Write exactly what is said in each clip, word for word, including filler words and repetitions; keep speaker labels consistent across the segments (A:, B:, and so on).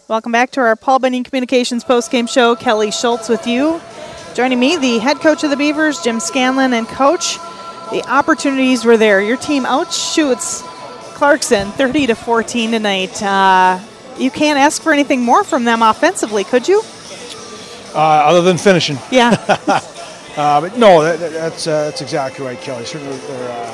A: Welcome back to our Paul Bunyan Communications postgame show. Kelly Schultz with you. Joining me, the head coach of the Beavers, Jim Scanlon, and coach. The opportunities were there. Your team outshoots Clarkson thirty to fourteen tonight. Uh, you can't ask for anything more from them offensively, could you?
B: Uh, other than finishing.
A: Yeah.
B: uh, but no, that, that's uh, that's exactly right, Kelly. Certainly, uh,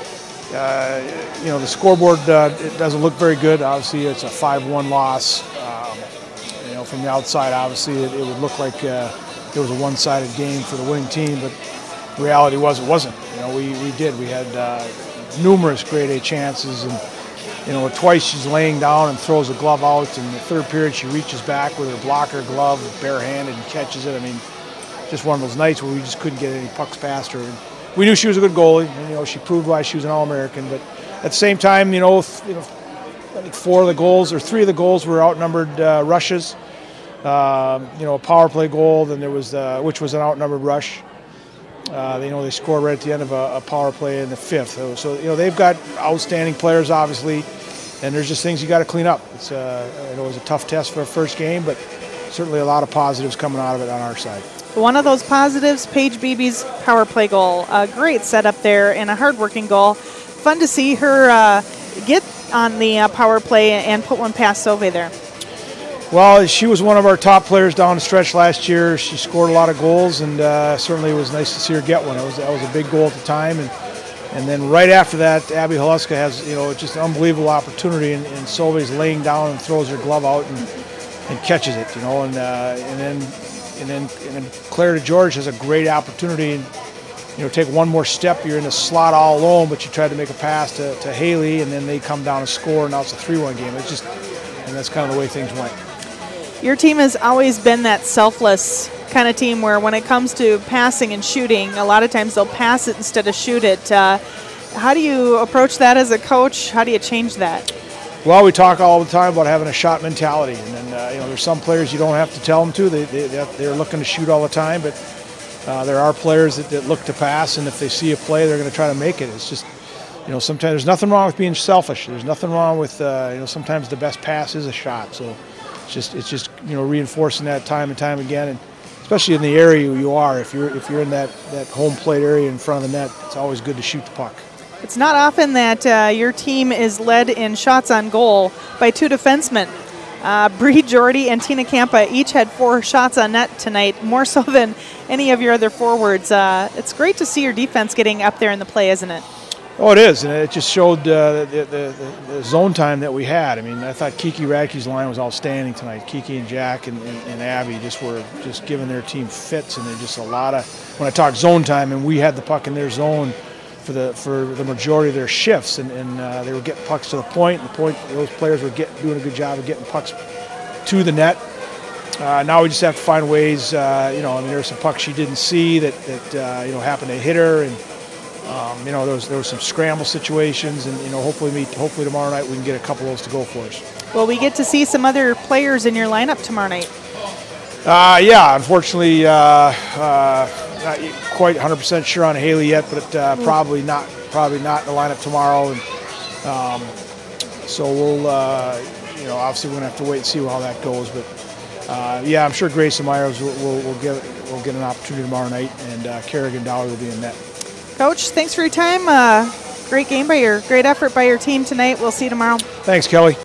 B: uh, you know, the scoreboard uh, it doesn't look very good. Obviously, it's a five one loss. Um, you know, from the outside, obviously, it, it would look like uh, it was a one-sided game for the winning team, but reality was it wasn't. You know, we, we did. We had uh, numerous grade A chances, and you know, twice she's laying down and throws a glove out. In the third period, she reaches back with her blocker glove, barehanded, and catches it. I mean, just one of those nights where we just couldn't get any pucks past her. And we knew she was a good goalie, and you know, she proved why she was an All-American. But at the same time, you know, th- you know, I think four of the goals or three of the goals were outnumbered uh, rushes. Um, you know, a power play goal, then there was uh, which was an outnumbered rush. Uh, you know, they scored right at the end of a, a power play in the fifth. So, so, you know, they've got outstanding players, obviously, and there's just things you got to clean up. It's, uh, you know, it was a tough test for a first game, but certainly a lot of positives coming out of it on our side.
A: One of those positives, Paige Beebe's power play goal. A great setup there and a hard-working goal. Fun to see her uh, get on the uh, power play and put one past Sauvé there.
B: Well, she was one of our top players down the stretch last year. She scored a lot of goals, and uh, certainly it was nice to see her get one. That was, that was a big goal at the time. And and then right after that, Abby Haluska has, you know, just an unbelievable opportunity, and, and Sauvé's laying down and throws her glove out and, and catches it, you know. And uh, and then and then and then Claire DeGeorge has a great opportunity, and you know, take one more step, you're in the slot all alone, but you tried to make a pass to, to Haley, and then they come down and score, and now it's a three one game. It's just, and that's kind of the way things went.
A: Your team has always been that selfless kind of team where when it comes to passing and shooting, a lot of times they'll pass it instead of shoot it. Uh, how do you approach that as a coach? How do you change that?
B: Well, we talk all the time about having a shot mentality, and then uh, you know, there's some players you don't have to tell them to. They, they, they're looking to shoot all the time, but uh, there are players that, that look to pass, and if they see a play, they're going to try to make it. It's just, you know, sometimes there's nothing wrong with being selfish. There's nothing wrong with, uh, you know, sometimes the best pass is a shot. So it's just, it's just, you know, reinforcing that time and time again, and especially in the area you are. If you're, if you're in that, that home plate area in front of the net, it's always good to shoot the puck.
A: It's not often that uh, your team is led in shots on goal by two defensemen. Uh, Bree Jordy and Tina Campa each had four shots on net tonight, more so than any of your other forwards. Uh, it's great to see your defense getting up there in the play, isn't it?
B: Oh, it is, and it just showed uh, the, the, the zone time that we had. I mean, I thought Kiki Radke's line was outstanding tonight. Kiki and Jack and, and, and Abby just were just giving their team fits, and they're just a lot of, when I talk zone time, and we had the puck in their zone for the for the majority of their shifts, and, and uh, they were getting pucks to the point, and the point those players were get, doing a good job of getting pucks to the net. Uh, now we just have to find ways, uh, you know, I mean, there were some pucks she didn't see that, that uh, you know, happened to hit her, and Um, you know, there was, there was some scramble situations, and, you know, hopefully we, hopefully tomorrow night we can get a couple of those to go for us.
A: Well, we get to see some other players in your lineup tomorrow night.
B: Uh, yeah, unfortunately, uh, uh, not quite one hundred percent sure on Haley yet, but uh, probably not probably not in the lineup tomorrow. And um, so we'll, uh, you know, obviously we're going to have to wait and see how that goes. But, uh, yeah, I'm sure Grayson Myers will, will, will, get, will get an opportunity tomorrow night, and uh, Kerrigan Dowler will be in net.
A: Coach, thanks for your time. Uh, great game by your, great effort by your team tonight. We'll see you tomorrow.
B: Thanks, Kelly.